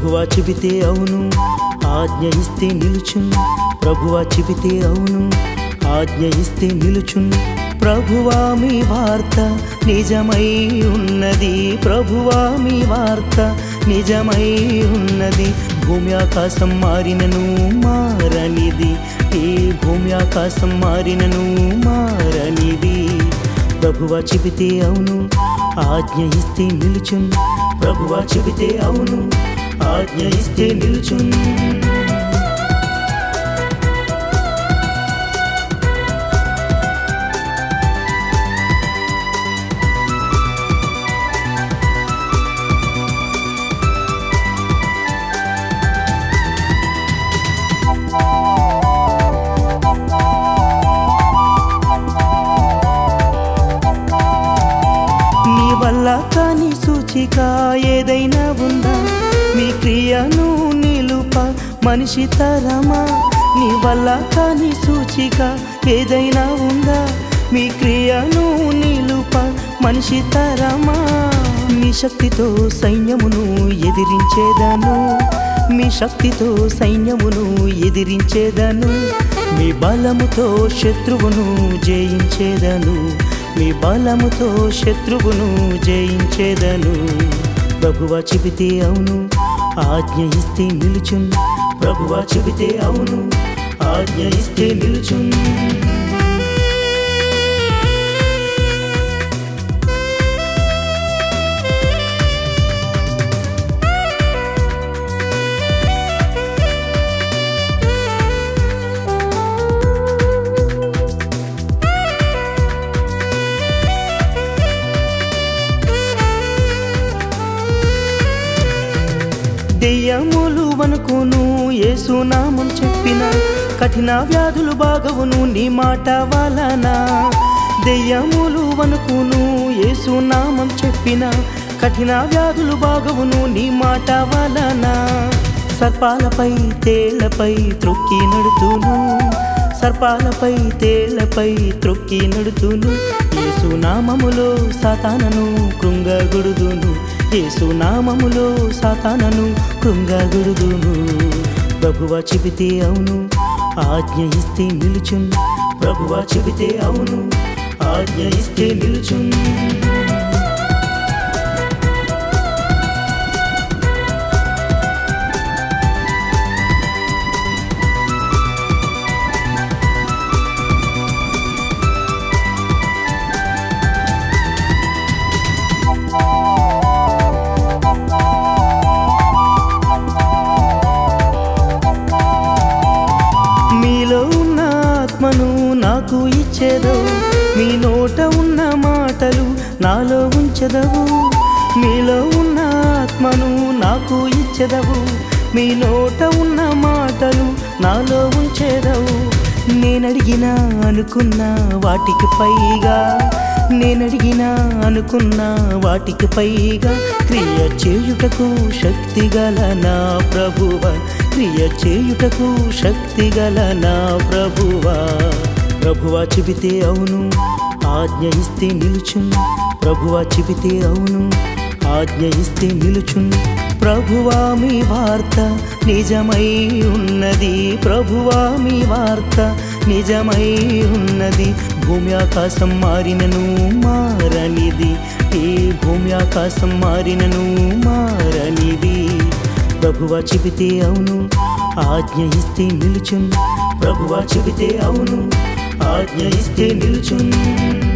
ప్రభువా చెబితే అవును, ఆజ్ఞ ఇస్తే నిలుచును. ప్రభువా చెబితే అవును, ఆజ్ఞ ఇస్తే నిలుచును. ప్రభువా మీ వార్త నిజమై ఉన్నది, ప్రభువా మీ వార్త నిజమై ఉన్నది. భూమి ఆకాశం మారినను మారనిది, ఈ భూమి ఆకాశం మారినను మారనిది. ప్రభువా చెబితే అవును, ఆజ్ఞ ఇస్తే నిలుచును. ప్రభువా చెబితే అవును, ఆజ్ఞ ఇస్తే నిలుచును. నీ వల్ల కాని సూచిక ఏదైనా ఉందా? మీ క్రియను నిలుప మనిషి తరమా? నీ వల్ల కాని సూచిక ఏదైనా ఉందా? మీ క్రియను నిలుప మనిషి తరమా? మీ శక్తితో సైన్యమును ఎదిరించేదను, మీ శక్తితో సైన్యమును ఎదిరించేదను. మీ బలముతో శత్రువును జయించేదను, మీ బలముతో శత్రువును జయించేదను. ప్రభువా చెబితే అవును, ఆజ్ఞ ఇస్తే నిలుచును. ప్రభువా చెబితే అవును, ఆజ్ఞ ఇస్తే నిలుచును. దెయ్యములు వణుకును యేసు నామం చెప్పిన, కఠిన వ్యాధులు బాగవును నీ మాట వలన. దెయ్యములు వణుకును యేసు నామం చెప్పిన, కఠిన వ్యాధులు బాగవును నీ మాట వలన. సర్పాలపై తేళ్లపై త్రొక్కి నడుతును, సర్పాలపై తేళ్లపై త్రొక్కి నడుతును. యేసు నామములో సాతానను కృంగగొడుదును, యేసు నామములో సాతానను కృంగగొడుదును. ప్రభువా చెబితే అవును, ఆజ్ఞ ఇస్తే నిలుచును. ప్రభువా చెబితే అవును, ఆజ్ఞ ఇస్తే నిలుచును. మీలో ఉన్న ఆత్మను నాకు ఇచ్చేదవు, మీ నోట ఉన్న మాటలు నాలో ఉంచెదవు. మీలో ఉన్న ఆత్మను నాకు ఇచ్చెదవు, మీ నోట ఉన్న మాటలు నాలో ఉంచెదవు. నేనడిగినా అనుకున్నా వాటికి పైగా, నేనడిగినా అనుకున్నా వాటికి పైగా క్రియ చేయుటకు శక్తిగల నా ప్రభువా, క్రియ చేయుటకు శక్తిగల నా ప్రభువా. ప్రభువా చెబితే అవును, ఆజ్ఞ ఇస్తే నిలుచును. ప్రభువా చెబితే అవును, ఆజ్ఞ ఇస్తే నిలుచును. ప్రభువా మీ వార్త నిజమై ఉన్నది, ప్రభువా మీ వార్త నిజమై ఉన్నది. భూమి ఆకాశం మారినను మారనిది, ఈ భూమి ఆకాశం మారినను మారనిది. ప్రభువా చెబితే అవును, ఆజ్ఞ ఇస్తే నిలుచును. ప్రభువా చెబితే అవును, ఆజ్ఞ ఇస్తే నిలుచును.